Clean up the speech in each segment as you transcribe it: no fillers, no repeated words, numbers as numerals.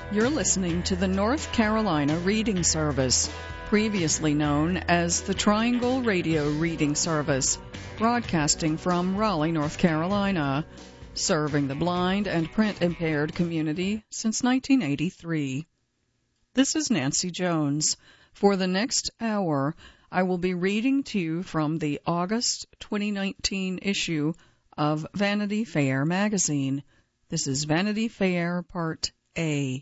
You're listening to the North Carolina Reading Service, previously known as the Triangle Radio Reading Service, broadcasting from Raleigh, North Carolina, serving the blind and print-impaired community since 1983. This is Nancy Jones. For the next hour, I will be reading to you from the August 2019 issue of Vanity Fair magazine. This is Vanity Fair Part A.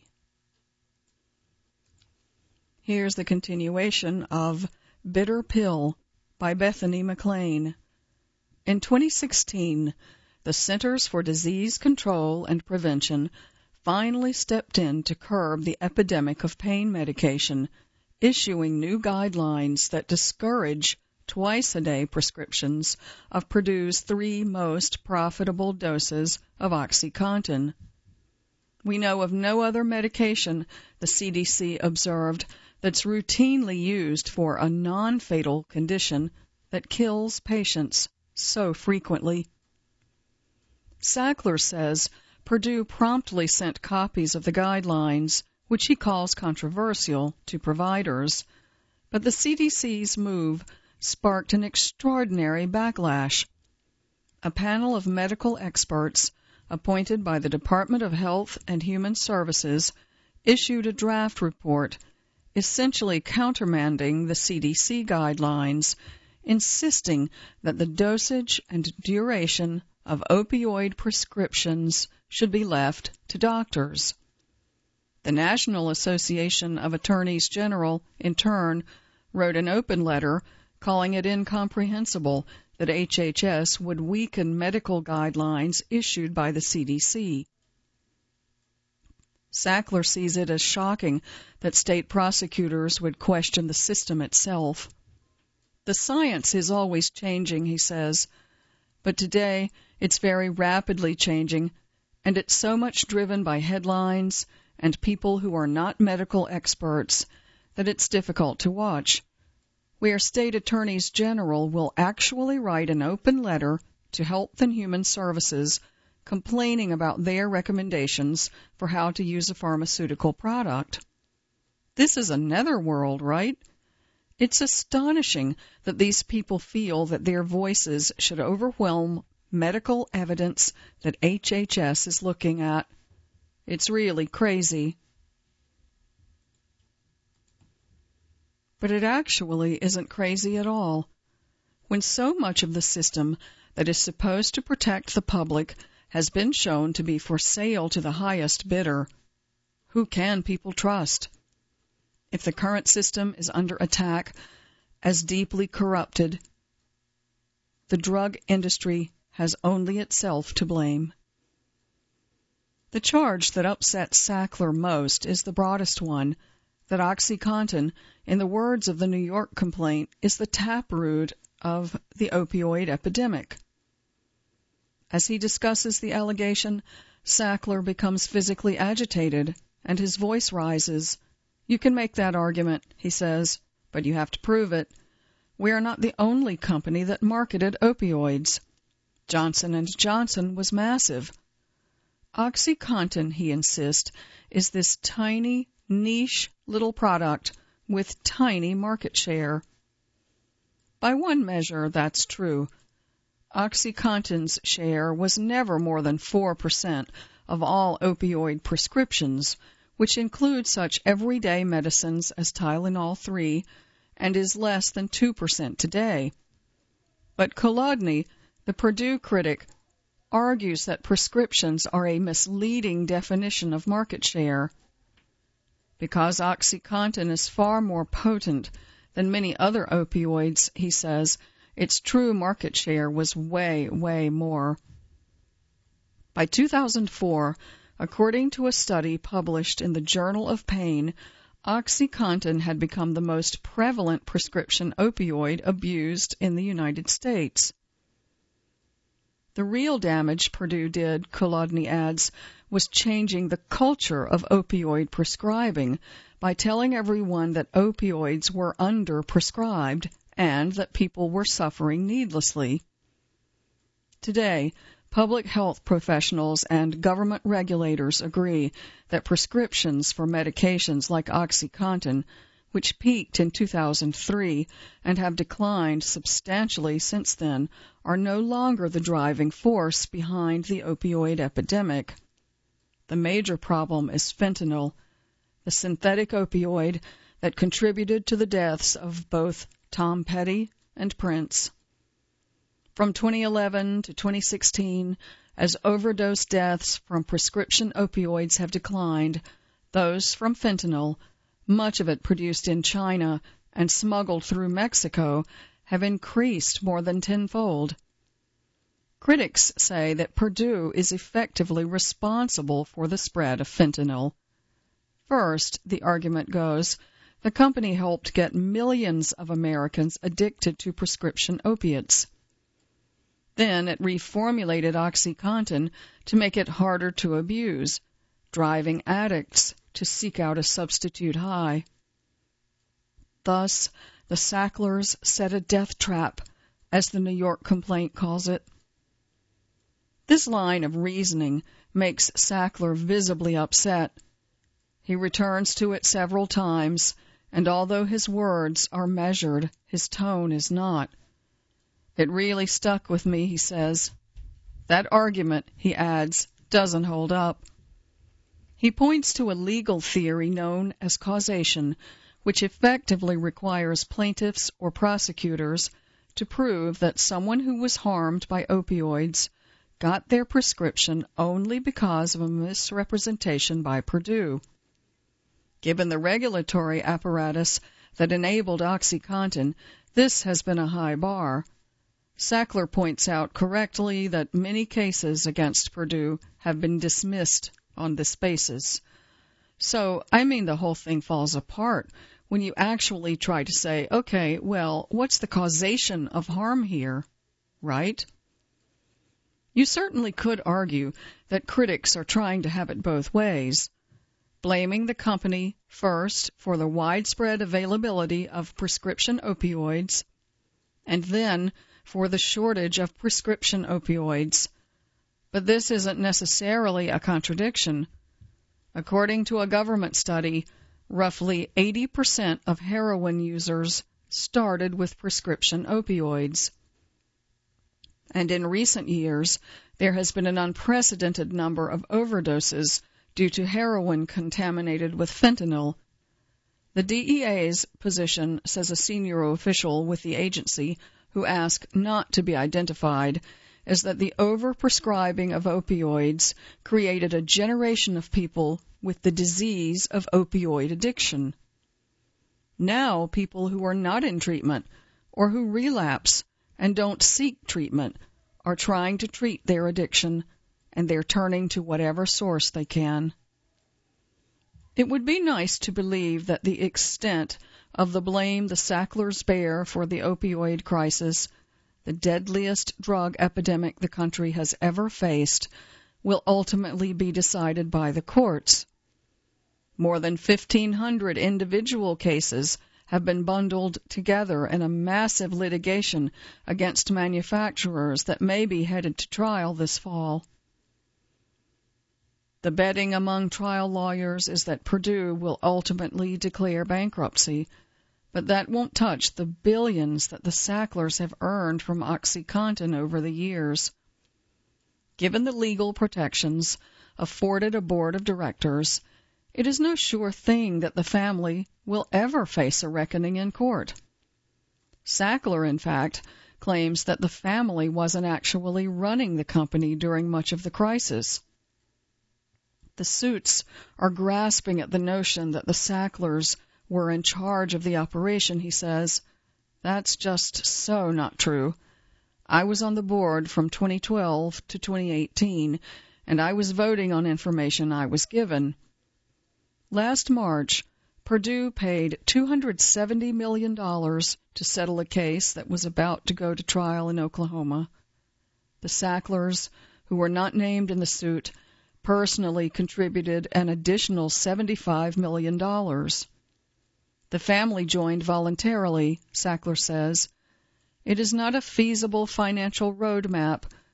Here's the continuation of Bitter Pill by Bethany McLean. In 2016, the Centers for Disease Control and Prevention finally stepped in to curb the epidemic of pain medication, issuing new guidelines that discourage twice-a-day prescriptions of Purdue's 3 most profitable doses of OxyContin. We know of no other medication, the CDC observed, that's routinely used for a non-fatal condition that kills patients so frequently. Sackler says Purdue promptly sent copies of the guidelines, which he calls controversial, to providers, but the CDC's move sparked an extraordinary backlash. A panel of medical experts appointed by the Department of Health and Human Services issued a draft report essentially countermanding the CDC guidelines, insisting that the dosage and duration of opioid prescriptions should be left to doctors. The National Association of Attorneys General, in turn, wrote an open letter calling it incomprehensible that HHS would weaken medical guidelines issued by the CDC. Sackler sees it as shocking that state prosecutors would question the system itself. The science is always changing, he says, but today it's very rapidly changing, and it's so much driven by headlines and people who are not medical experts that it's difficult to watch. Where state attorneys general will actually write an open letter to Health and Human Services complaining about their recommendations for how to use a pharmaceutical product. This is a netherworld, right? It's astonishing that these people feel that their voices should overwhelm medical evidence that HHS is looking at. It's really crazy. But it actually isn't crazy at all. When so much of the system that is supposed to protect the public has been shown to be for sale to the highest bidder, who can people trust? If the current system is under attack, as deeply corrupted, the drug industry has only itself to blame. The charge that upsets Sackler most is the broadest one, that OxyContin, in the words of the New York complaint, is the taproot of the opioid epidemic. As he discusses the allegation, Sackler becomes physically agitated, and his voice rises. You can make that argument, he says, but you have to prove it. We are not the only company that marketed opioids. Johnson & Johnson was massive. OxyContin, he insists, is this tiny, niche little product with tiny market share. By one measure, that's true. OxyContin's share was never more than 4% of all opioid prescriptions, which include such everyday medicines as Tylenol 3, and is less than 2% today. But Kolodny, the Purdue critic, argues that prescriptions are a misleading definition of market share. Because OxyContin is far more potent than many other opioids, he says, its true market share was way, way more. By 2004, according to a study published in the Journal of Pain, OxyContin had become the most prevalent prescription opioid abused in the United States. The real damage Purdue did, Kolodny adds, was changing the culture of opioid prescribing by telling everyone that opioids were under-prescribed and that people were suffering needlessly. Today, public health professionals and government regulators agree that prescriptions for medications like OxyContin, which peaked in 2003 and have declined substantially since then, are no longer the driving force behind the opioid epidemic. The major problem is fentanyl, the synthetic opioid that contributed to the deaths of both Tom Petty and Prince. From 2011 to 2016, as overdose deaths from prescription opioids have declined, those from fentanyl, much of it produced in China and smuggled through Mexico, have increased more than tenfold. Critics say that Purdue is effectively responsible for the spread of fentanyl. First, the argument goes, the company helped get millions of Americans addicted to prescription opiates. Then it reformulated OxyContin to make it harder to abuse, driving addicts to seek out a substitute high. Thus, the Sacklers set a death trap, as the New York complaint calls it. This line of reasoning makes Sackler visibly upset. He returns to it several times, and although his words are measured, his tone is not. It really stuck with me, he says. That argument, he adds, doesn't hold up. He points to a legal theory known as causation, which effectively requires plaintiffs or prosecutors to prove that someone who was harmed by opioids got their prescription only because of a misrepresentation by Purdue. Given the regulatory apparatus that enabled OxyContin, this has been a high bar. Sackler points out correctly that many cases against Purdue have been dismissed on this basis. So, the whole thing falls apart when you actually try to say, okay, well, what's the causation of harm here, right? You certainly could argue that critics are trying to have it both ways, blaming the company first for the widespread availability of prescription opioids, and then for the shortage of prescription opioids. But this isn't necessarily a contradiction. According to a government study, roughly 80% of heroin users started with prescription opioids. And in recent years, there has been an unprecedented number of overdoses due to heroin contaminated with fentanyl. The DEA's position, says a senior official with the agency who asked not to be identified, is that the overprescribing of opioids created a generation of people with the disease of opioid addiction. Now, people who are not in treatment or who relapse and don't seek treatment are trying to treat their addiction, and they're turning to whatever source they can. It would be nice to believe that the extent of the blame the Sacklers bear for the opioid crisis, the deadliest drug epidemic the country has ever faced, will ultimately be decided by the courts. More than 1,500 individual cases have been bundled together in a massive litigation against manufacturers that may be headed to trial this fall. The betting among trial lawyers is that Purdue will ultimately declare bankruptcy, but that won't touch the billions that the Sacklers have earned from OxyContin over the years. Given the legal protections afforded a board of directors, it is no sure thing that the family will ever face a reckoning in court. Sackler, in fact, claims that the family wasn't actually running the company during much of the crisis. The suits are grasping at the notion that the Sacklers were in charge of the operation, he says. That's just so not true. I was on the board from 2012 to 2018, and I was voting on information I was given. Last March, Purdue paid $270 million to settle a case that was about to go to trial in Oklahoma. The Sacklers, who were not named in the suit, personally contributed an additional $75 million. The family joined voluntarily, Sackler says. It is not a feasible financial roadmap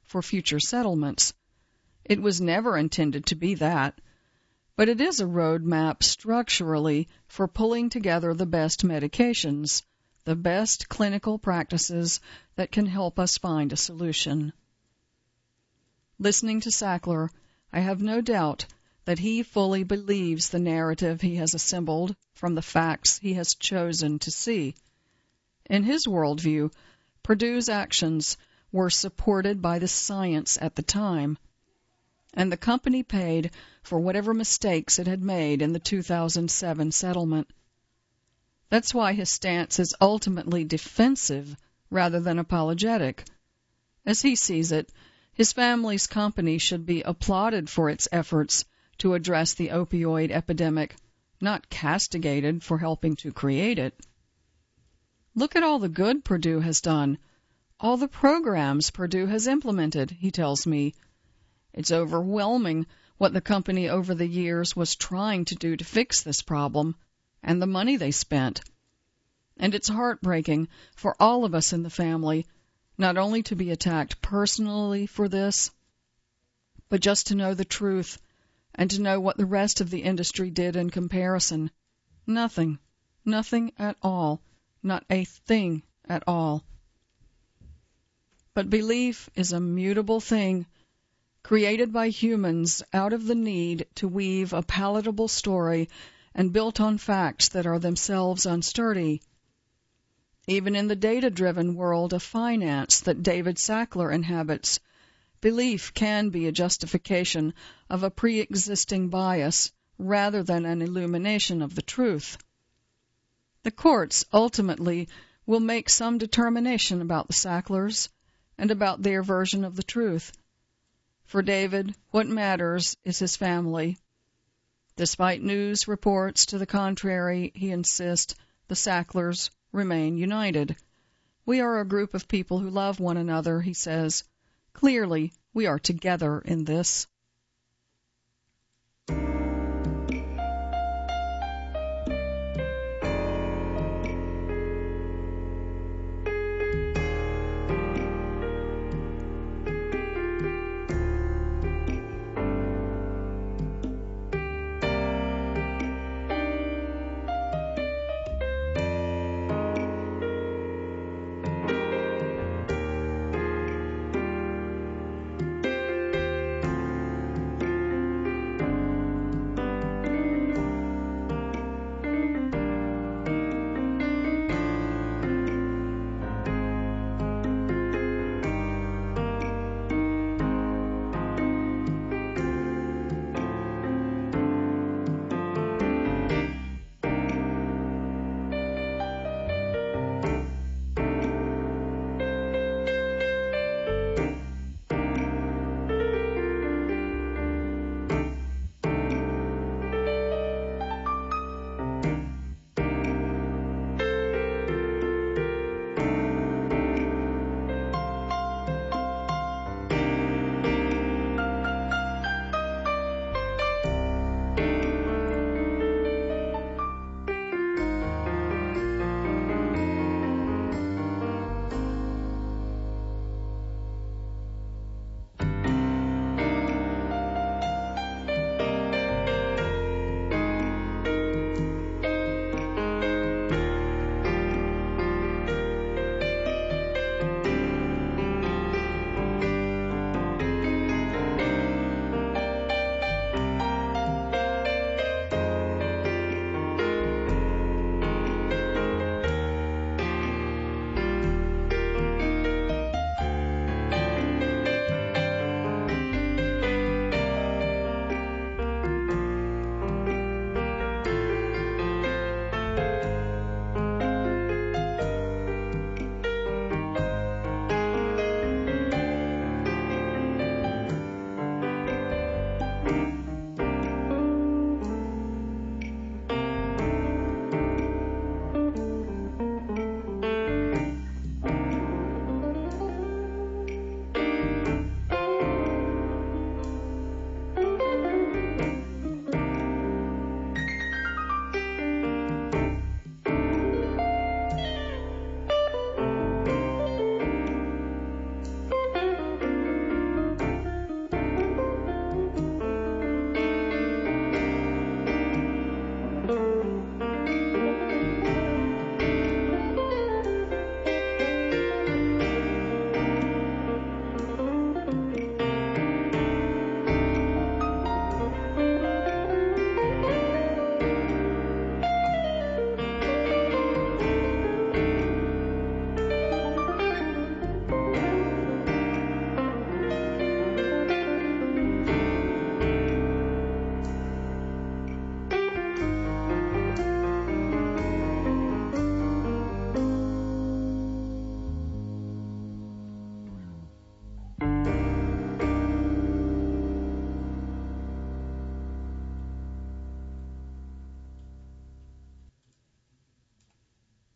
for future settlements. It was never intended to be that. But it is a roadmap structurally for pulling together the best medications, the best clinical practices that can help us find a solution. Listening to Sackler, I have no doubt that he fully believes the narrative he has assembled from the facts he has chosen to see. In his worldview, Purdue's actions were supported by the science at the time, and the company paid for whatever mistakes it had made in the 2007 settlement. That's why his stance is ultimately defensive rather than apologetic. As he sees it, his family's company should be applauded for its efforts to address the opioid epidemic, not castigated for helping to create it. Look at all the good Purdue has done, all the programs Purdue has implemented, he tells me. It's overwhelming what the company over the years was trying to do to fix this problem, and the money they spent. And it's heartbreaking for all of us in the family, not only to be attacked personally for this, but just to know the truth and to know what the rest of the industry did in comparison. Nothing. Nothing at all. Not a thing at all. But belief is a mutable thing, created by humans out of the need to weave a palatable story and built on facts that are themselves unsturdy. Even in the data-driven world of finance that David Sackler inhabits, belief can be a justification of a pre-existing bias rather than an illumination of the truth. The courts ultimately will make some determination about the Sacklers and about their version of the truth. For David, what matters is his family. Despite news reports to the contrary, he insists the Sacklers remain united. We are a group of people who love one another, he says. Clearly, we are together in this.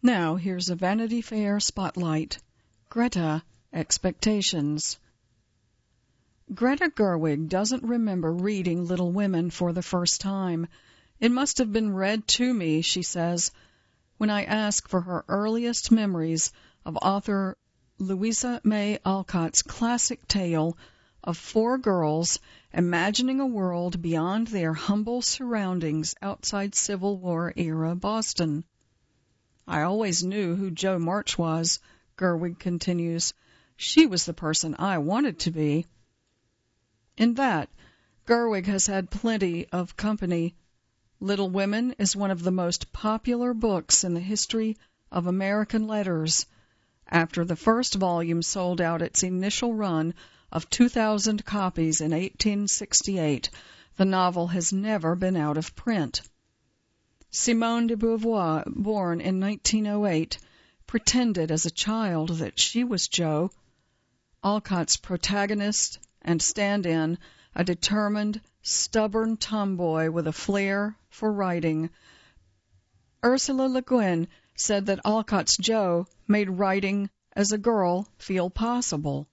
Now here's a Vanity Fair spotlight. Greta, Expectations. Greta Gerwig doesn't remember reading Little Women for the first time. It must have been read to me, she says, when I ask for her earliest memories of author Louisa May Alcott's classic tale of 4 girls imagining a world beyond their humble surroundings outside Civil War-era Boston. I always knew who Jo March was, Gerwig continues. She was the person I wanted to be. In that, Gerwig has had plenty of company. Little Women is one of the most popular books in the history of American letters. After the first volume sold out its initial run of 2,000 copies in 1868, the novel has never been out of print. Simone de Beauvoir, born in 1908, pretended as a child that she was Jo. Alcott's protagonist and stand-in, a determined, stubborn tomboy with a flair for writing. Ursula Le Guin said that Alcott's Jo made writing as a girl feel possible.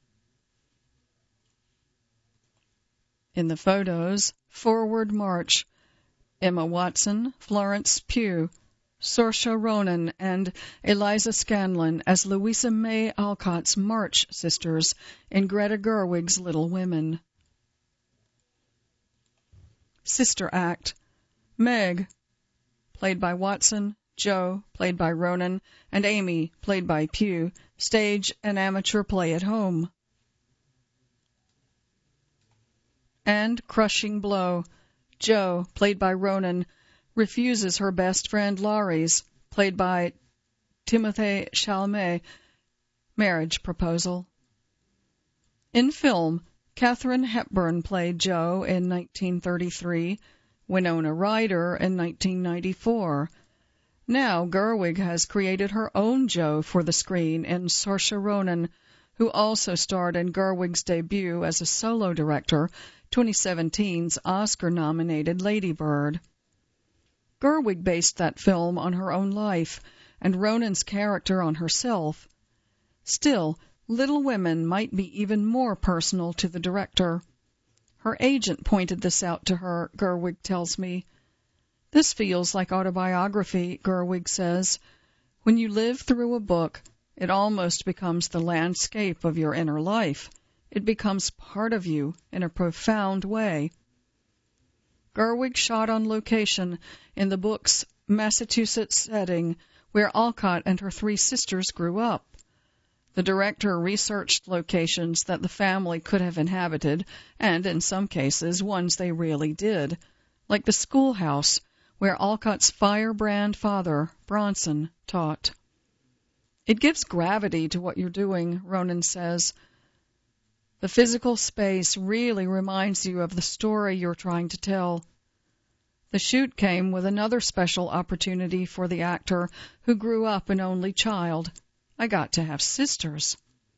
In the photos, Forward March, Emma Watson, Florence Pugh, Saoirse Ronan, and Eliza Scanlon as Louisa May Alcott's March sisters in Greta Gerwig's Little Women. Sister Act. Meg, played by Watson, Jo, played by Ronan, and Amy, played by Pugh, stage an amateur play at home. And Crushing Blow. Jo, played by Ronan, refuses her best friend Laurie's, played by Timothée Chalamet, marriage proposal. In film, Katharine Hepburn played Jo in 1933, Winona Ryder in 1994. Now Gerwig has created her own Jo for the screen in Saoirse Ronan, who also starred in Gerwig's debut as a solo director, 2017's Oscar-nominated Lady Bird. Gerwig based that film on her own life, and Ronan's character on herself. Still, Little Women might be even more personal to the director. Her agent pointed this out to her, Gerwig tells me. This feels like autobiography, Gerwig says. When you live through a book, it almost becomes the landscape of your inner life. It becomes part of you in a profound way. Gerwig shot on location in the book's Massachusetts setting, where Alcott and her 3 sisters grew up. The director researched locations that the family could have inhabited, and in some cases, ones they really did, like the schoolhouse where Alcott's firebrand father, Bronson, taught. It gives gravity to what you're doing, Ronan says. The physical space really reminds you of the story you're trying to tell. The shoot came with another special opportunity for the actor who grew up an only child. I got to have sisters.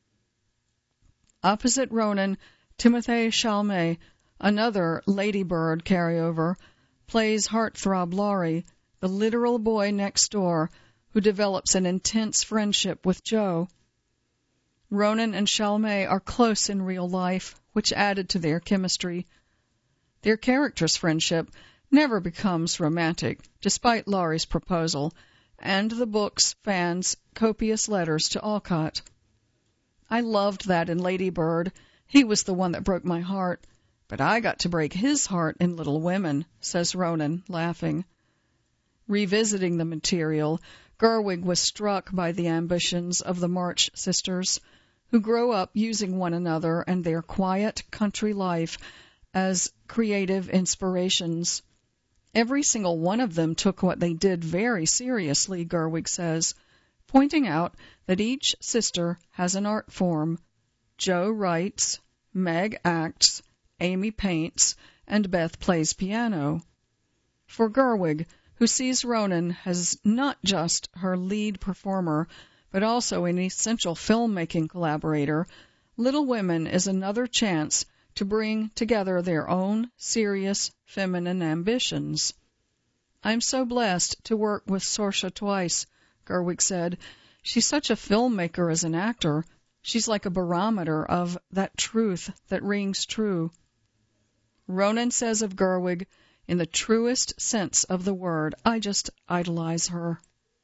Opposite Ronan, Timothée Chalamet, another Lady Bird carryover, plays heartthrob Laurie, the literal boy next door who develops an intense friendship with Jo. Ronan and Chalamet are close in real life, which added to their chemistry. Their characters' friendship never becomes romantic, despite Laurie's proposal, and the book's fans' copious letters to Alcott. I loved that in Lady Bird. He was the one that broke my heart, but I got to break his heart in Little Women, says Ronan, laughing. Revisiting the material, Gerwig was struck by the ambitions of the March sisters, who grow up using one another and their quiet country life as creative inspirations. Every single one of them took what they did very seriously, Gerwig says, pointing out that each sister has an art form. Jo writes, Meg acts, Amy paints, and Beth plays piano. For Gerwig, who sees Ronan as not just her lead performer, but also an essential filmmaking collaborator, Little Women is another chance to bring together their own serious feminine ambitions. I'm so blessed to work with Saoirse twice, Gerwig said. She's such a filmmaker as an actor. She's like a barometer of that truth that rings true. Ronan says of Gerwig, in the truest sense of the word, I just idolize her.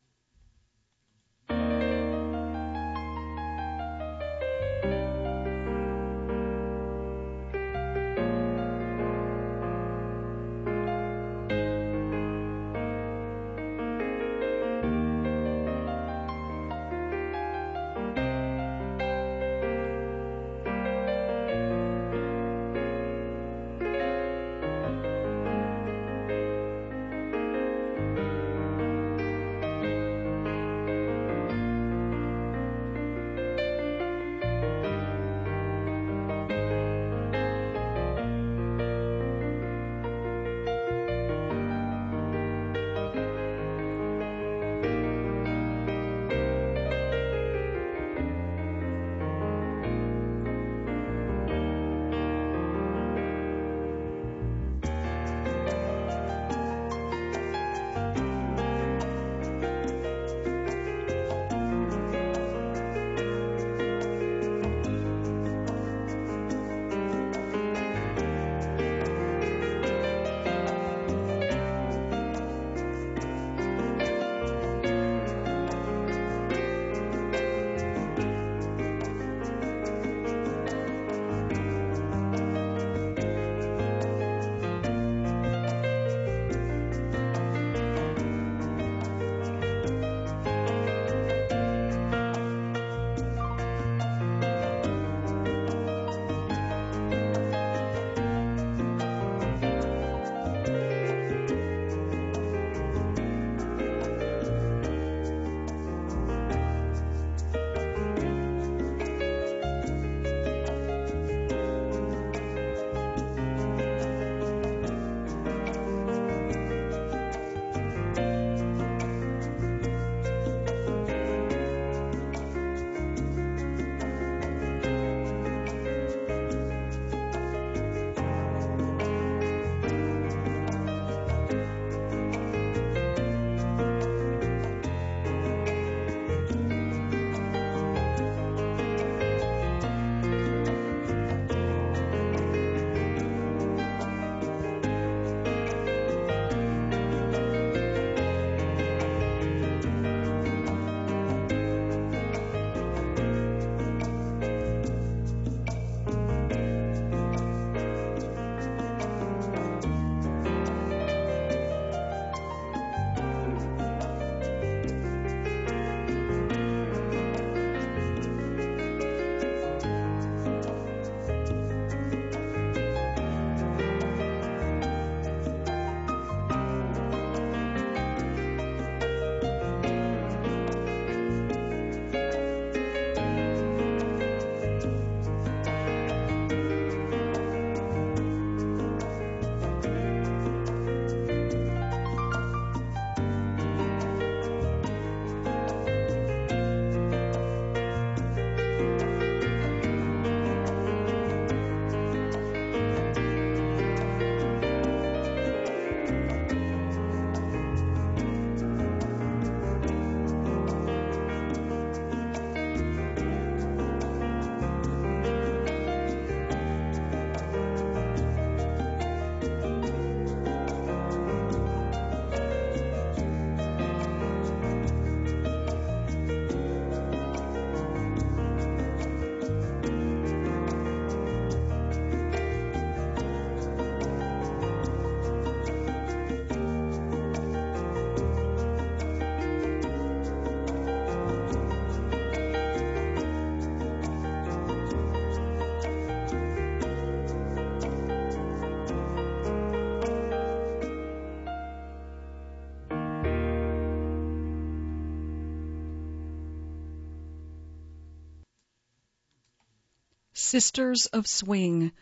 Sisters of Swing.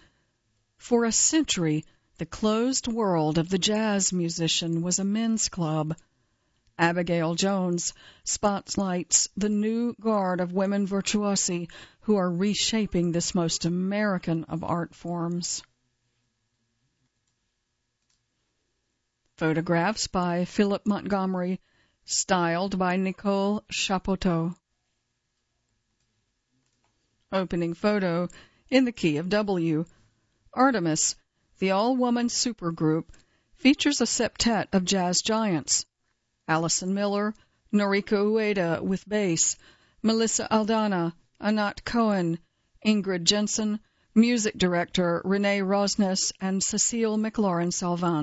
For a century, the closed world of the jazz musician was a men's club. Abigail Jones spotlights the new guard of women virtuosi who are reshaping this most American of art forms. Photographs by Philip Montgomery, styled by Nicole Chapoteau. Opening photo in the key of W. Artemis, the all-woman supergroup, features a septet of jazz giants: Alison Miller, Noriko Ueda with bass, Melissa Aldana, Anat Cohen, Ingrid Jensen, music director Renee Rosnes, and Cecile McLaurin-Salvant.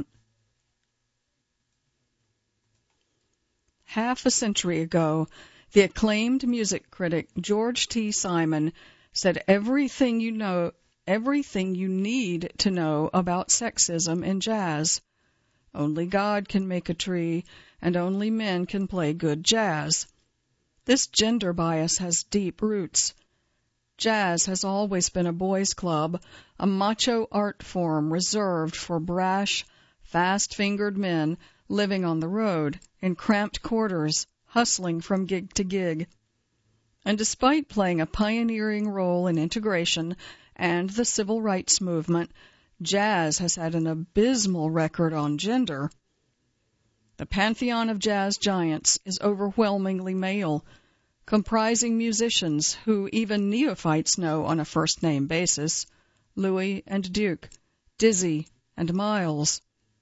Half a century ago, the acclaimed music critic George T. Simon said everything you need to know about sexism in jazz. Only God can make a tree, and only men can play good jazz. This gender bias has deep roots. Jazz has always been a boys' club, a macho art form reserved for brash, fast-fingered men living on the road, in cramped quarters, hustling from gig to gig. And despite playing a pioneering role in integration and the civil rights movement, jazz has had an abysmal record on gender. The pantheon of jazz giants is overwhelmingly male, comprising musicians who even neophytes know on a first-name basis: Louis and Duke, Dizzy and Miles.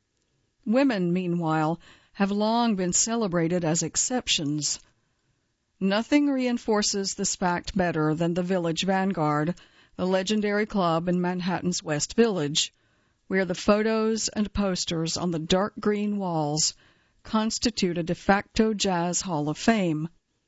Women, meanwhile, have long been celebrated as exceptions. Nothing reinforces this fact better than the Village Vanguard, the legendary club in Manhattan's West Village, where the photos and posters on the dark green walls constitute a de facto jazz hall of fame.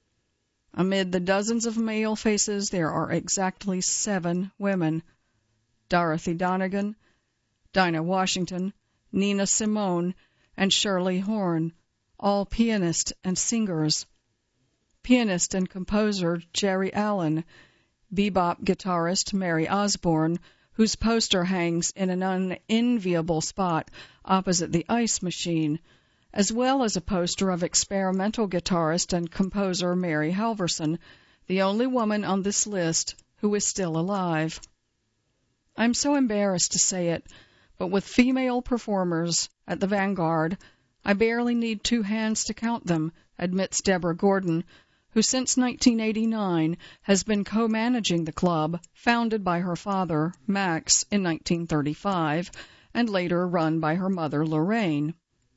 Amid the dozens of male faces, there are exactly 7 women: Dorothy Donegan, Dinah Washington, Nina Simone, and Shirley Horn, all pianists and singers. Pianist and composer Jerry Allen, bebop guitarist Mary Osborne, whose poster hangs in an unenviable spot opposite the ice machine, as well as a poster of experimental guitarist and composer Mary Halverson, the only woman on this list who is still alive. I'm so embarrassed to say it, but with female performers at the Vanguard, I barely need 2 hands to count them, admits Deborah Gordon, who since 1989 has been co-managing the club, founded by her father, Max, in 1935, and later run by her mother, Lorraine.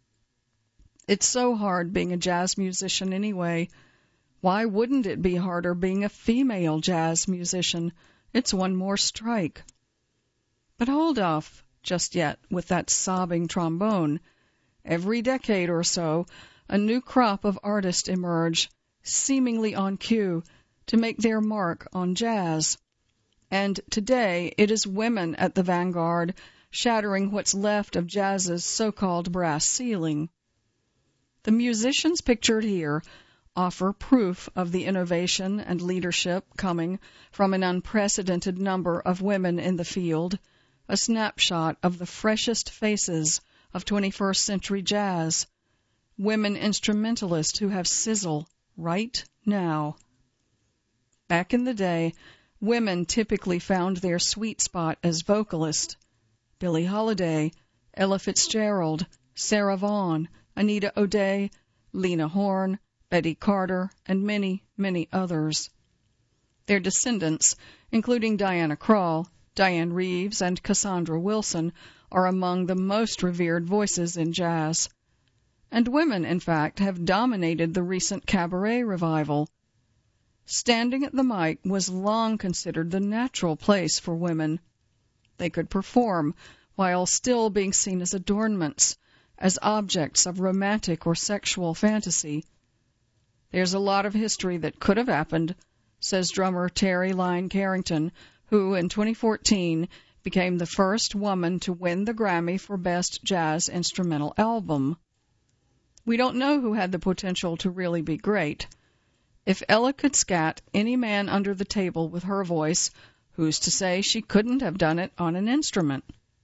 It's so hard being a jazz musician anyway. Why wouldn't it be harder being a female jazz musician? It's one more strike. But hold off just yet with that sobbing trombone. Every decade or so, a new crop of artists emerge, seemingly on cue, to make their mark on jazz. And today it is women at the Vanguard shattering what's left of jazz's so-called brass ceiling. The musicians pictured here offer proof of the innovation and leadership coming from an unprecedented number of women in the field, a snapshot of the freshest faces of 21st century jazz, women instrumentalists who have sizzle right now. Back in the day, women typically found their sweet spot as vocalists: Billie Holiday, Ella Fitzgerald, Sarah Vaughan, Anita O'Day, Lena Horne, Betty Carter, and many, many others. Their descendants, including Diana Krall, Diane Reeves, and Cassandra Wilson, are among the most revered voices in jazz. And women, in fact, have dominated the recent cabaret revival. Standing at the mic was long considered the natural place for women. They could perform while still being seen as adornments, as objects of romantic or sexual fantasy. There's a lot of history that could have happened, says drummer Terry Lyne Carrington, who in 2014 became the first woman to win the Grammy for Best Jazz Instrumental Album. We don't know who had the potential to really be great. If Ella could scat any man under the table with her voice, who's to say she couldn't have done it on an instrument?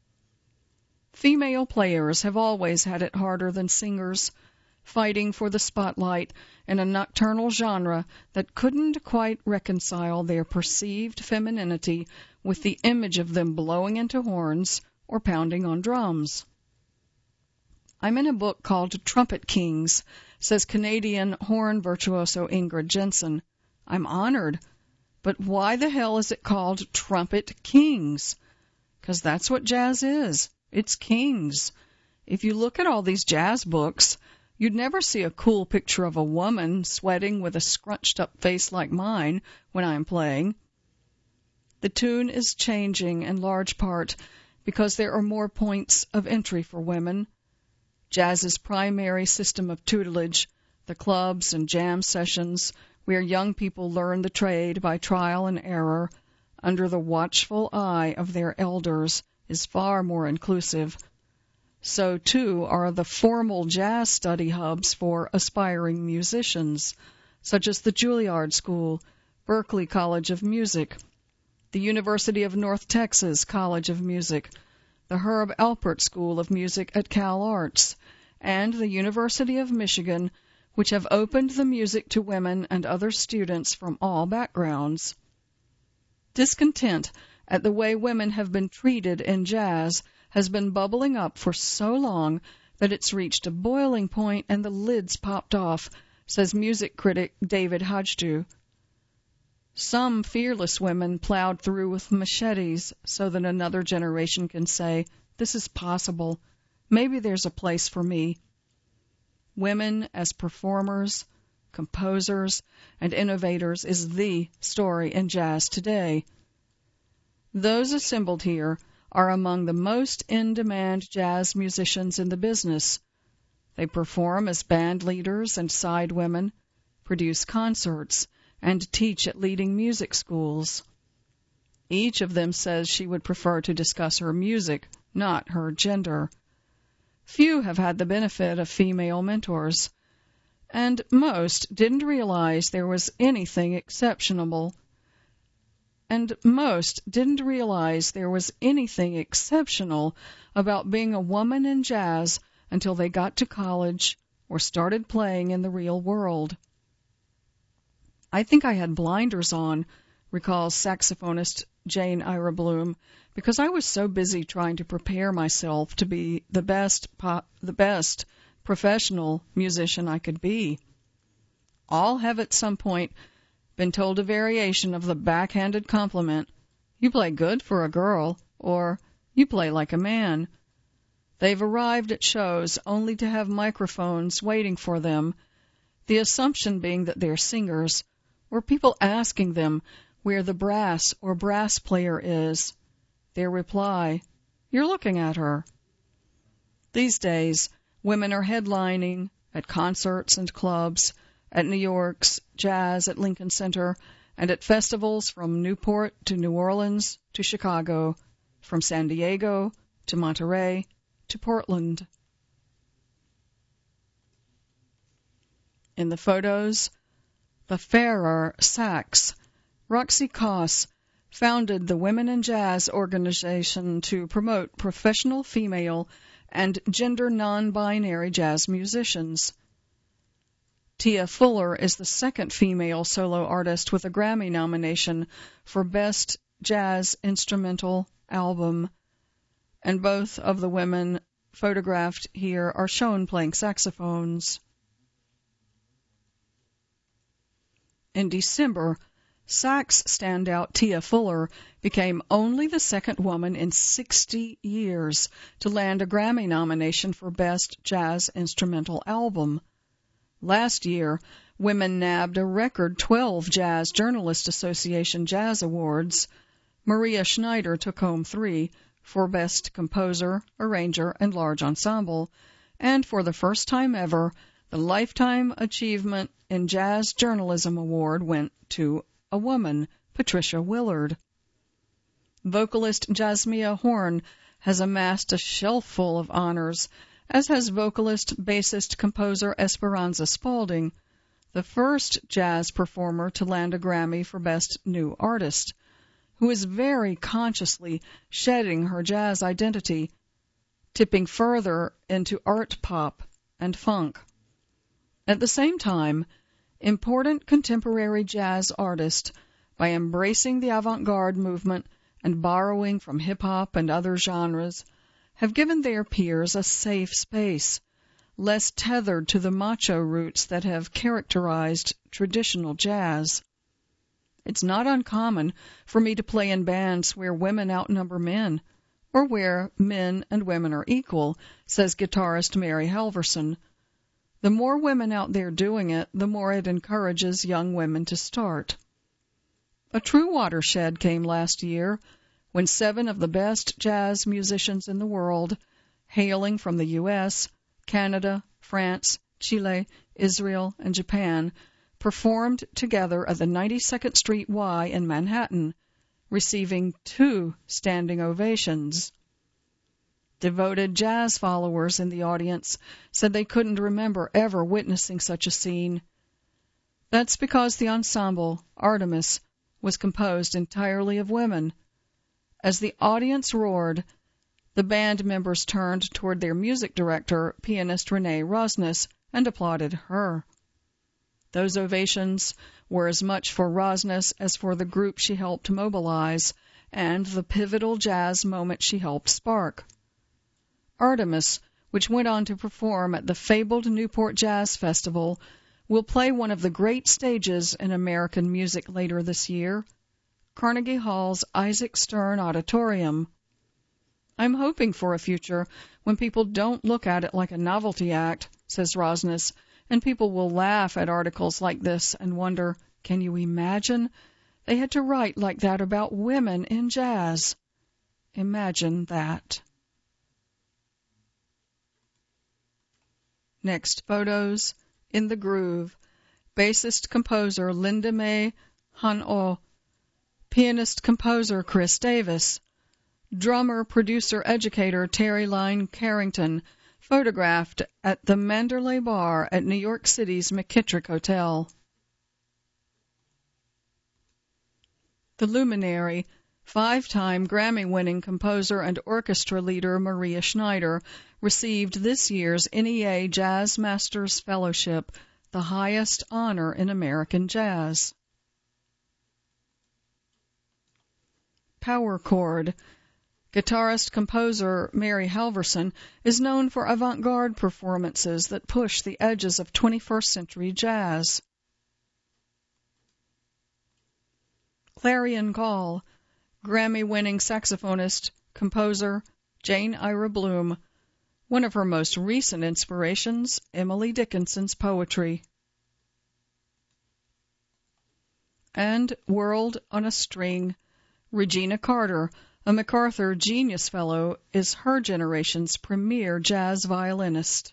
Female players have always had it harder than singers, fighting for the spotlight in a nocturnal genre that couldn't quite reconcile their perceived femininity with the image of them blowing into horns or pounding on drums. I'm in a book called Trumpet Kings, Says Canadian horn virtuoso Ingrid Jensen. I'm honored. But why the hell is it called Trumpet Kings? 'Cause that's what jazz is. It's kings. If you look at all these jazz books, you'd never see a cool picture of a woman sweating with a scrunched-up face like mine when I'm playing. The tune is changing in large part because there are more points of entry for women. Jazz's primary system of tutelage, the clubs and jam sessions, where young people learn the trade by trial and error under the watchful eye of their elders, is far more inclusive. So, too, are the formal jazz study hubs for aspiring musicians, such as the Juilliard School, Berklee College of Music, the University of North Texas College of Music, the Herb Alpert School of Music at Cal Arts, and the University of Michigan, which have opened the music to women and other students from all backgrounds. Discontent at the way women have been treated in jazz has been bubbling up for so long that it's reached a boiling point and the lid's popped off, says music critic David Hajdu. Some fearless women plowed through with machetes so that another generation can say, this is possible. Maybe there's a place for me. Women as performers, composers, and innovators is the story in jazz today. Those assembled here are among the most in-demand jazz musicians in the business. They perform as band leaders and side women, produce concerts, and teach at leading music schools. Each of them says she would prefer to discuss her music, not her gender. Few have had the benefit of female mentors, and most didn't realize there was anything exceptional about being a woman in jazz until they got to college or started playing in the real world. I think I had blinders on, recalls saxophonist Jane Ira Bloom, because I was so busy trying to prepare myself to be the best professional musician I could be. All have at some point been told a variation of the backhanded compliment, you play good for a girl, or you play like a man. They've arrived at shows only to have microphones waiting for them, the assumption being that they're singers, or people asking them where the brass or brass player is. Their reply, you're looking at her. These days, women are headlining at concerts and clubs, at New York's Jazz at Lincoln Center, and at festivals from Newport to New Orleans to Chicago, from San Diego to Monterey to Portland. In the photos, the fairer sax, Roxy Koss, founded the Women in Jazz organization to promote professional female and gender non-binary jazz musicians. Tia Fuller is the second female solo artist with a Grammy nomination for Best Jazz Instrumental Album, and both of the women photographed here are shown playing saxophones. In December, sax standout Tia Fuller became only the second woman in 60 years to land a Grammy nomination for Best Jazz Instrumental Album. Last year, women nabbed a record 12 Jazz Journalist Association Jazz Awards. Maria Schneider took home 3 for Best Composer, Arranger, and Large Ensemble, and for the first time ever, the Lifetime Achievement in Jazz Journalism Award went to a woman, Patricia Willard. Vocalist Jasmia Horn has amassed a shelf full of honors, as has vocalist, bassist, composer Esperanza Spalding, the first jazz performer to land a Grammy for Best New Artist, who is very consciously shedding her jazz identity, tipping further into art pop and funk. At the same time, important contemporary jazz artists, by embracing the avant-garde movement and borrowing from hip-hop and other genres, have given their peers a safe space, less tethered to the macho roots that have characterized traditional jazz. It's not uncommon for me to play in bands where women outnumber men, or where men and women are equal, says guitarist Mary Halverson. The more women out there doing it, the more it encourages young women to start. A true watershed came last year when 7 of the best jazz musicians in the world, hailing from the U.S., Canada, France, Chile, Israel, and Japan, performed together at the 92nd Street Y in Manhattan, receiving 2 standing ovations. Devoted jazz followers in the audience said they couldn't remember ever witnessing such a scene. That's because the ensemble, Artemis, was composed entirely of women. As the audience roared, the band members turned toward their music director, pianist Renee Rosnes, and applauded her. Those ovations were as much for Rosnes as for the group she helped mobilize and the pivotal jazz moment she helped spark. Artemis, which went on to perform at the fabled Newport Jazz Festival, will play one of the great stages in American music later this year, Carnegie Hall's Isaac Stern Auditorium. I'm hoping for a future when people don't look at it like a novelty act, says Rosnes, and people will laugh at articles like this and wonder, can you imagine? They had to write like that about women in jazz. Imagine that. Next photos. In the Groove. Bassist-composer Linda May Han-oh. Pianist-composer Chris Davis. Drummer-producer-educator Terry Lyne Carrington, photographed at the Mandalay Bar at New York City's McKittrick Hotel. The Luminary, 5-time Grammy-winning composer and orchestra leader Maria Schneider, received this year's NEA Jazz Masters Fellowship, the highest honor in American jazz. Power chord. Guitarist-composer Mary Halverson is known for avant-garde performances that push the edges of 21st century jazz. Clarion Call. Grammy-winning saxophonist, composer Jane Ira Bloom. One of her most recent inspirations, Emily Dickinson's poetry. And World on a String. Regina Carter, a MacArthur Genius Fellow, is her generation's premier jazz violinist.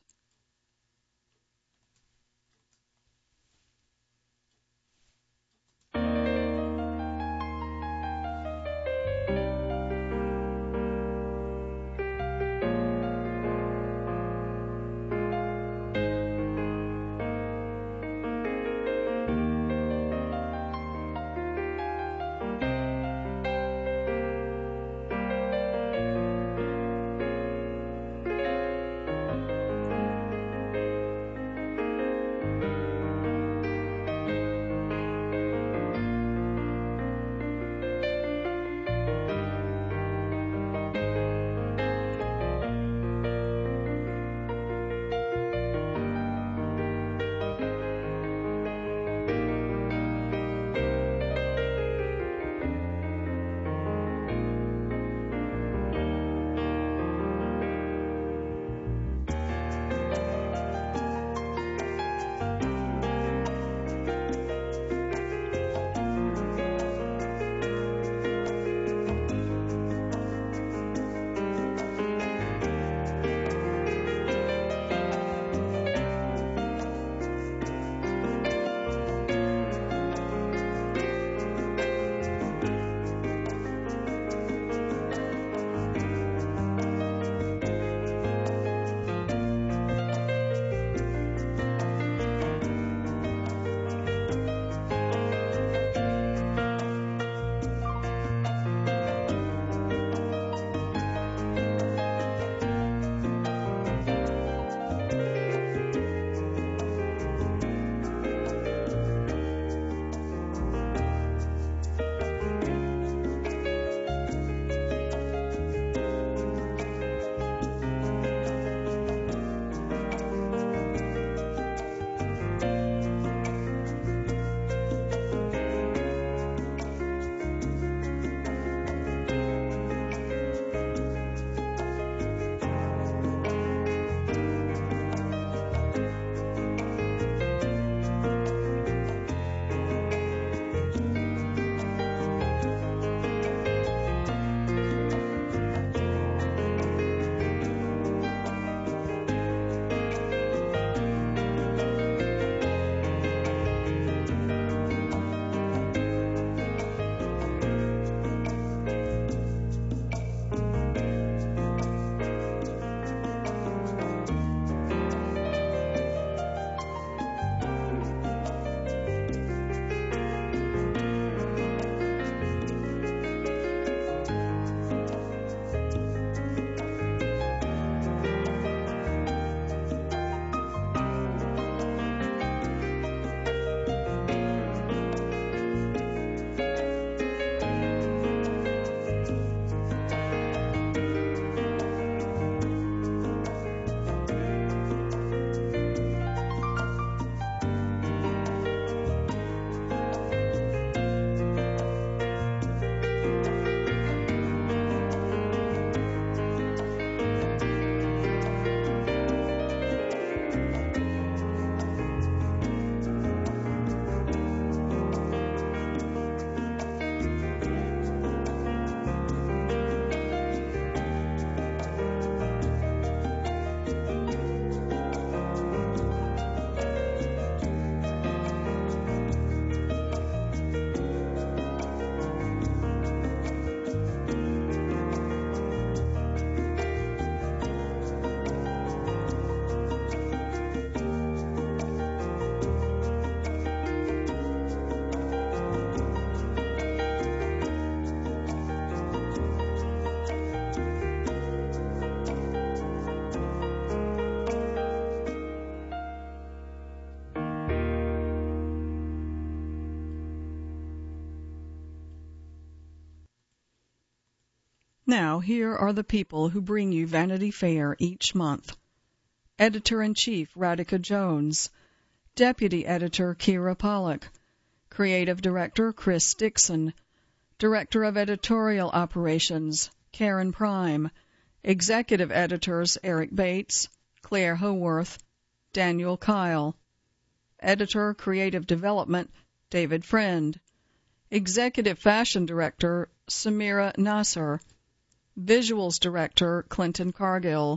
Now, here are the people who bring you Vanity Fair each month. Editor-in-Chief Radhika Jones, Deputy Editor Kira Pollock, Creative Director Chris Dixon, Director of Editorial Operations Karen Prime, Executive Editors Eric Bates, Claire Howarth, Daniel Kyle, Editor Creative Development David Friend, Executive Fashion Director Samira Nasser, Visuals Director Clinton Cargill,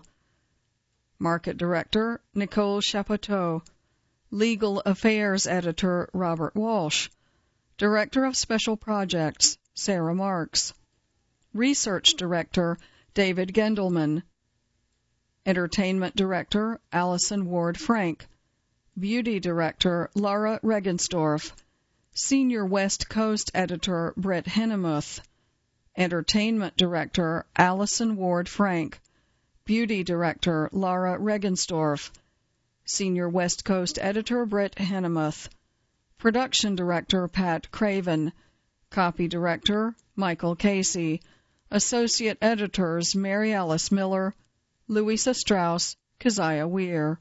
Market Director Nicole Chapoteau, Legal Affairs Editor Robert Walsh, Director of Special Projects Sarah Marks, Research Director David Gendelman, Entertainment Director Allison Ward Frank, Beauty Director Laura Regensdorf, Senior West Coast Editor Brett Hennemuth, Entertainment Director Allison Ward Frank, Beauty Director Laura Regensdorf, Senior West Coast Editor Brett Hennemuth, Production Director Pat Craven, Copy Director Michael Casey, Associate Editors Mary Alice Miller, Louisa Strauss, Keziah Weir,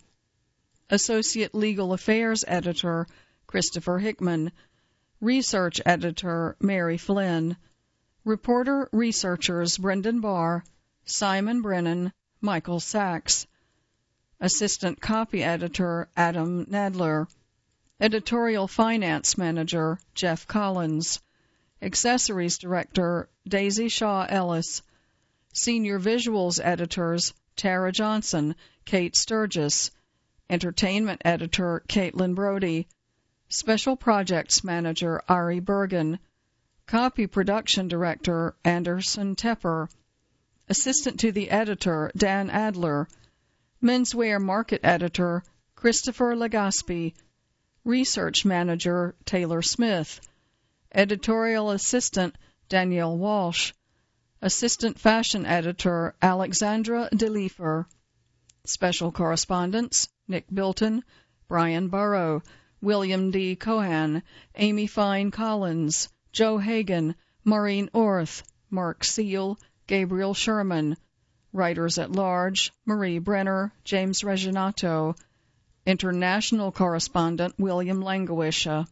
Associate Legal Affairs Editor Christopher Hickman, Research Editor Mary Flynn, Reporter Researchers Brendan Barr, Simon Brennan, Michael Sachs, Assistant Copy Editor Adam Nadler, Editorial Finance Manager Jeff Collins, Accessories Director Daisy Shaw Ellis, Senior Visuals Editors Tara Johnson, Kate Sturgis, Entertainment Editor Caitlin Brody, Special Projects Manager Ari Bergen, Copy Production Director Anderson Tepper, Assistant to the Editor Dan Adler, Menswear Market Editor Christopher Legaspi, Research Manager Taylor Smith, Editorial Assistant Danielle Walsh, Assistant Fashion Editor Alexandra DeLiefer, Special Correspondents Nick Bilton, Brian Burrow, William D. Cohan, Amy Fine Collins, Joe Hagan, Maureen Orth, Mark Seal, Gabriel Sherman, Writers at Large, Marie Brenner, James Reginato, International Correspondent William Langewisha.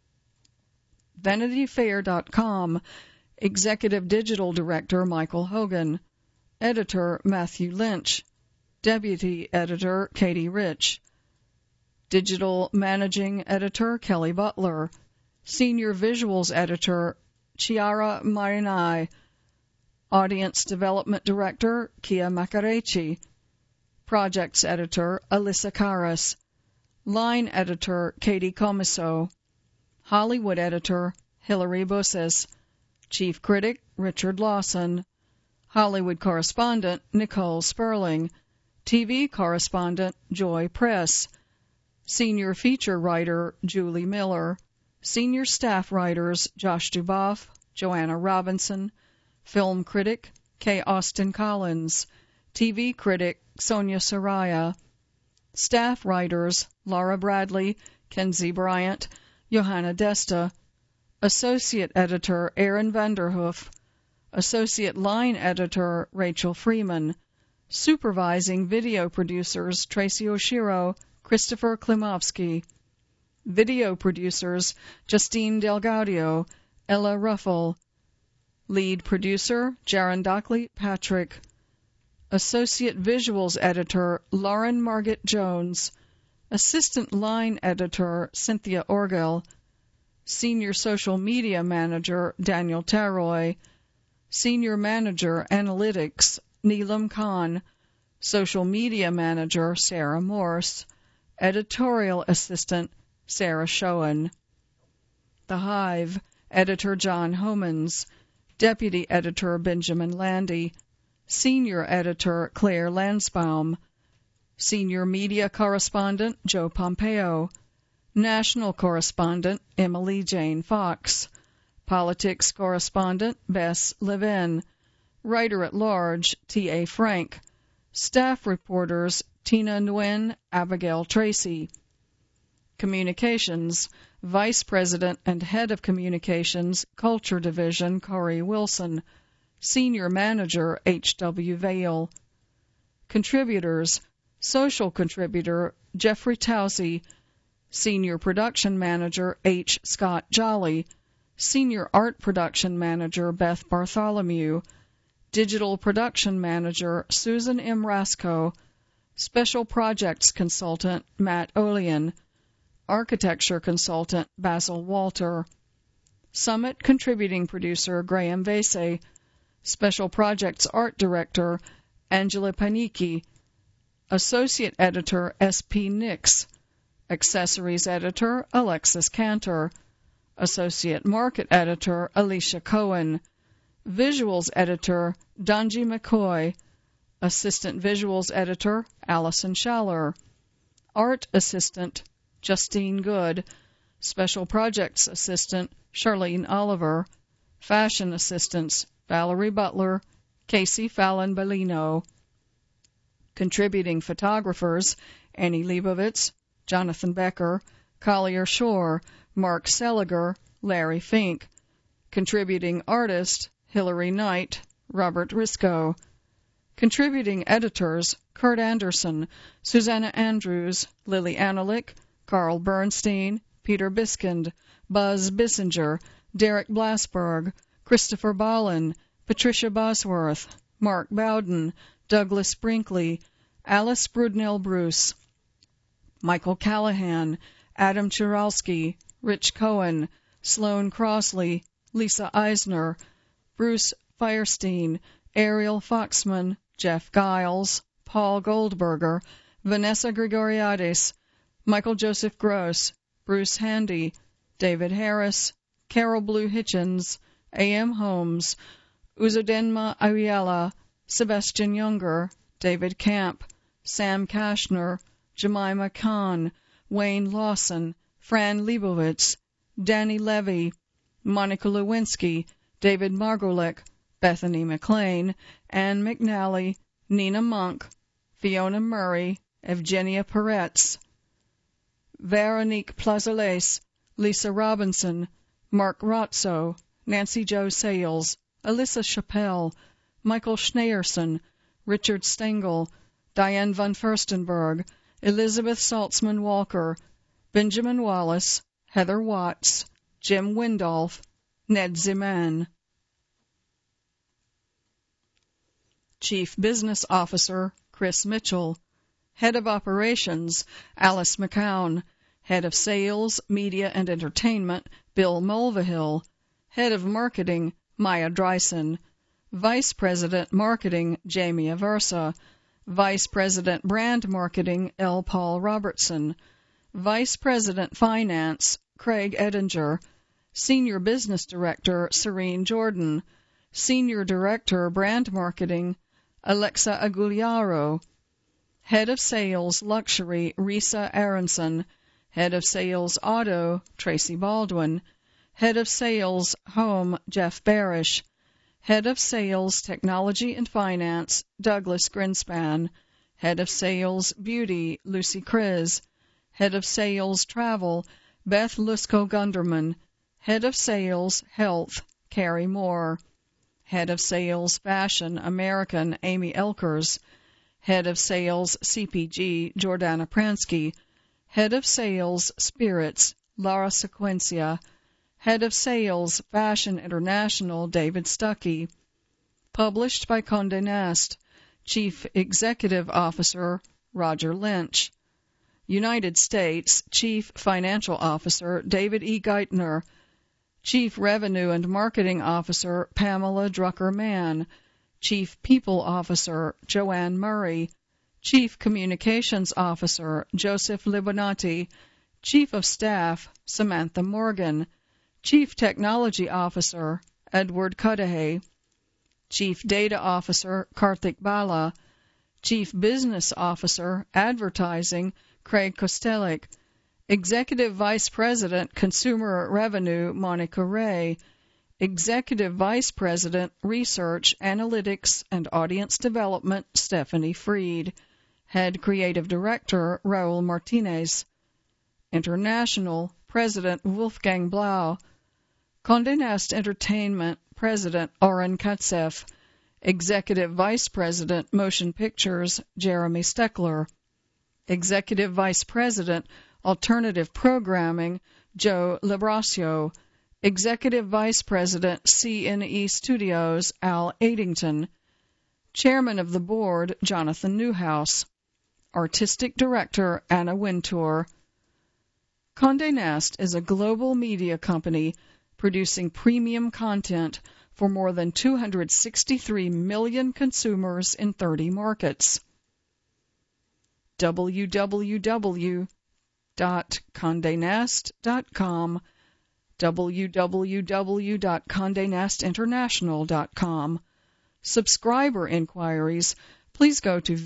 VanityFair.com, Executive Digital Director Michael Hogan, Editor Matthew Lynch, Deputy Editor Katie Rich, Digital Managing Editor Kelly Butler, Senior Visuals Editor Chiara Marinai, Audience Development Director Kia Macarecci, Projects Editor Alyssa Karas, Line Editor Katie Comiso, Hollywood Editor Hilary Busses, Chief Critic Richard Lawson, Hollywood Correspondent Nicole Sperling, TV Correspondent Joy Press, Senior Feature Writer Julie Miller, Senior Staff Writers Josh Duboff, Joanna Robinson, Film Critic K. Austin Collins, TV Critic Sonia Soraya, Staff Writers Laura Bradley, Kenzie Bryant, Johanna Desta, Associate Editor Aaron Vanderhoof, Associate Line Editor Rachel Freeman, Supervising Video Producers Tracy Oshiro, Christopher Klimovsky, Video Producers Justine Delgaudio, Ella Ruffle, Lead Producer Jaron Dockley Patrick, Associate Visuals Editor Lauren Margit Jones, Assistant Line Editor Cynthia Orgel, Senior Social Media Manager Daniel Taroy, Senior Manager Analytics Neelam Khan, Social Media Manager Sarah Morse, Editorial Assistant Sarah Schoen. The Hive, Editor John Homans, Deputy Editor Benjamin Landy, Senior Editor Claire Lansbaum, Senior Media Correspondent Joe Pompeo, National Correspondent Emily Jane Fox, Politics Correspondent Bess Levin, Writer-at-Large T.A. Frank, Staff Reporters Tina Nguyen, Abigail Tracy, Communications, Vice President and Head of Communications, Culture Division Corey Wilson, Senior Manager H.W. Vale. Contributors: Social Contributor Jeffrey Tousey, Senior Production Manager H. Scott Jolly, Senior Art Production Manager Beth Bartholomew, Digital Production Manager Susan M. Rasco, Special Projects Consultant Matt Olian, Architecture Consultant Basil Walter, Summit Contributing Producer Graham Vasey, Special Projects Art Director Angela Panicki, Associate Editor S.P. Nix, Accessories Editor Alexis Cantor, Associate Market Editor Alicia Cohen, Visuals Editor Donji McCoy, Assistant Visuals Editor Allison Schaller, Art Assistant Justine Good, Special Projects Assistant Charlene Oliver, Fashion Assistants Valerie Butler, Casey Fallon Bellino. Contributing Photographers Annie Leibovitz, Jonathan Becker, Collier Shore, Mark Seliger, Larry Fink. Contributing Artist Hilary Knight, Robert Risco. Contributing Editors Kurt Anderson, Susanna Andrews, Lily Analick, Carl Bernstein, Peter Biskind, Buzz Bissinger, Derek Blasberg, Christopher Ballin, Patricia Bosworth, Mark Bowden, Douglas Brinkley, Alice Brudnell Bruce, Michael Callahan, Adam Chiralski, Rich Cohen, Sloan Crossley, Lisa Eisner, Bruce Firestein, Ariel Foxman, Jeff Giles, Paul Goldberger, Vanessa Gregoriades, Michael Joseph Gross, Bruce Handy, David Harris, Carol Blue Hitchens, A.M. Holmes, Uzodenma Ayala, Sebastian Younger, David Camp, Sam Kashner, Jemima Khan, Wayne Lawson, Fran Leibovitz, Danny Levy, Monica Lewinsky, David Margolek, Bethany McLean, Ann McNally, Nina Monk, Fiona Murray, Evgenia Peretz, Veronique Plazales, Lisa Robinson, Mark Rotzo, Nancy Jo Sales, Alyssa Chappelle, Michael Schneerson, Richard Stengel, Diane von Furstenberg, Elizabeth Saltzman Walker, Benjamin Wallace, Heather Watts, Jim Windolf, Ned Ziman. Chief Business Officer Chris Mitchell, Head of Operations Alice McCown, Head of Sales, Media and Entertainment Bill Mulvihill, Head of Marketing Maya Dreisen, Vice President Marketing Jamie Aversa, Vice President Brand Marketing L. Paul Robertson, Vice President Finance Craig Edinger, Senior Business Director Serene Jordan, Senior Director Brand Marketing Alexa Agugliaro, Head of Sales Luxury Risa Aronson, Head of Sales Auto Tracy Baldwin, Head of Sales Home Jeff Barish, Head of Sales Technology and Finance Douglas Grinspan, Head of Sales Beauty Lucy Kriz, Head of Sales Travel Beth Lusko-Gunderman, Head of Sales Health Carrie Moore, Head of Sales Fashion American Amy Elkers, Head of Sales CPG Jordana Pransky, Head of Sales Spirits Laura Sequencia, Head of Sales Fashion International David Stuckey. Published by Condé Nast. Chief Executive Officer Roger Lynch. United States Chief Financial Officer David E. Geithner. Chief Revenue and Marketing Officer Pamela Drucker-Mann. Chief People Officer Joanne Murray. Chief Communications Officer Joseph Libonati. Chief of Staff Samantha Morgan. Chief Technology Officer Edward Cudahy. Chief Data Officer Karthik Bala. Chief Business Officer Advertising Craig Kostelik. Executive Vice President Consumer Revenue Monica Ray. Executive Vice President Research, Analytics, and Audience Development Stephanie Freed. Head Creative Director Raul Martinez. International President Wolfgang Blau. Condé Nast Entertainment President Oren Katsev, Executive Vice President Motion Pictures Jeremy Steckler, Executive Vice President Alternative Programming Joe Labrasio, Executive Vice President CNE Studios Al Addington, Chairman of the Board Jonathan Newhouse, Artistic Director Anna Wintour. Condé Nast is a global media company producing premium content for more than 263 million consumers in 30 markets. www.condenast.com, www.condenastinternational.com. Subscriber inquiries, please go to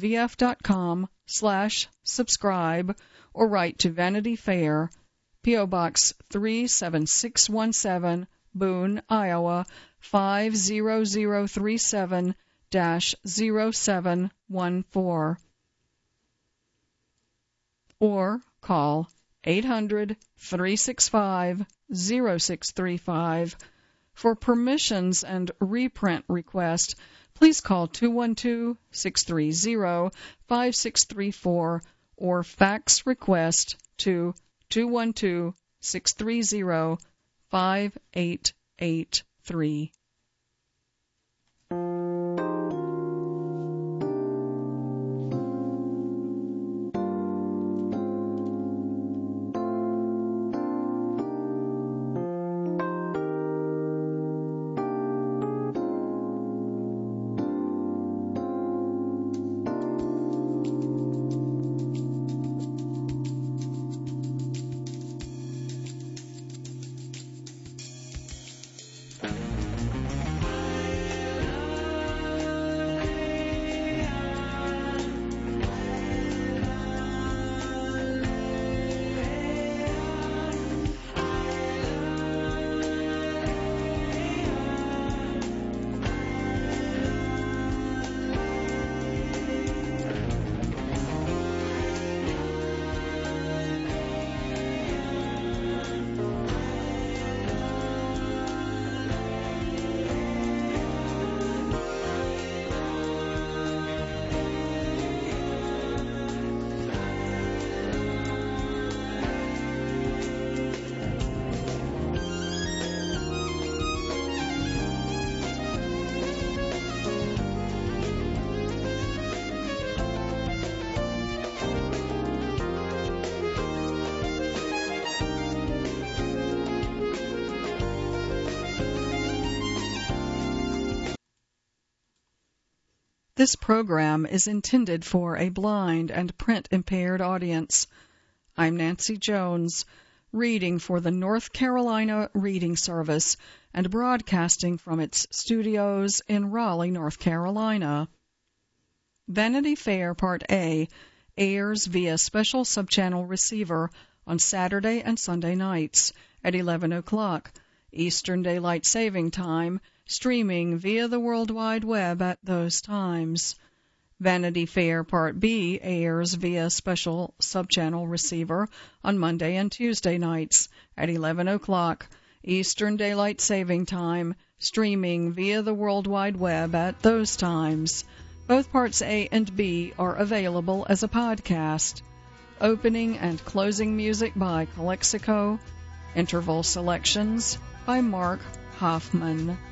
vf.com/subscribe or write to Vanity Fair, P.O. Box 37617, Boone, Iowa 50037-0714. Or call 800-365-0635. For permissions and reprint request, please call 212-630-5634 or fax request to 212-630-5883. This program is intended for a blind and print-impaired audience. I'm Nancy Jones, reading for the North Carolina Reading Service and broadcasting from its studios in Raleigh, North Carolina. Vanity Fair Part A airs via special subchannel receiver on Saturday and Sunday nights at 11 o'clock Eastern Daylight Saving Time, streaming via the World Wide Web at those times. Vanity Fair Part B airs via special subchannel receiver on Monday and Tuesday nights at 11 o'clock Eastern Daylight Saving Time, streaming via the World Wide Web at those times. Both Parts A and B are available as a podcast. Opening and closing music by Calexico. Interval selections by Mark Hoffman.